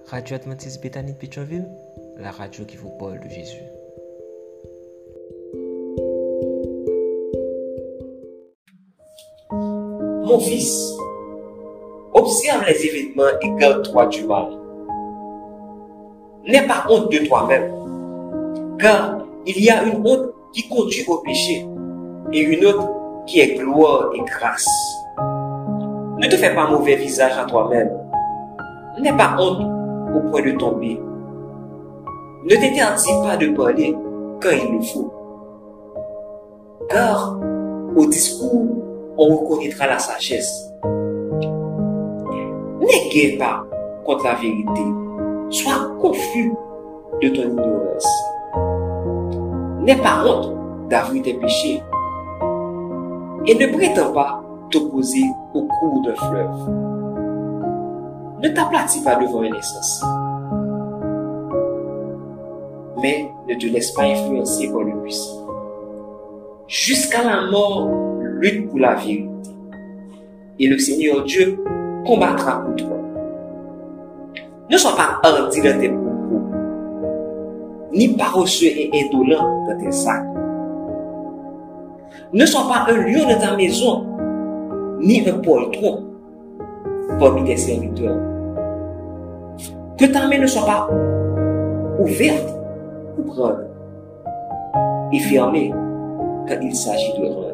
Radio Adventiste Bethany de Pétionville, la radio qui vous parle de Jésus. Mon fils, observe les événements et garde-toi du mal. N'aie pas honte de toi-même, car il y a une honte qui conduit au péché et une autre qui est gloire et grâce. Ne te fais pas mauvais visage à toi-même. N'aie pas honte au point de tomber. Ne t'interdis pas de parler quand il le faut. Car au discours, on reconnaîtra la sagesse. N'aie pas contre la vérité. Sois confus de ton ignorance. N'aie pas honte d'avouer tes péchés. Et ne prétends pas t'opposer au cours d'un fleuve. Ne t'aplatis pas devant un insensé. Mais ne te laisse pas influencer par le puissant. Jusqu'à la mort, lutte pour la vérité. Et le Seigneur Dieu combattra pour toi. Ne sois pas hardi dans tes propos, ni paresseux et indolent dans tes actes. Ne sois pas un lion dans ta maison, ni un poltron parmi tes serviteurs. Que ta main ne soit pas ouverte pour prendre et fermée quand il s'agit de rendre.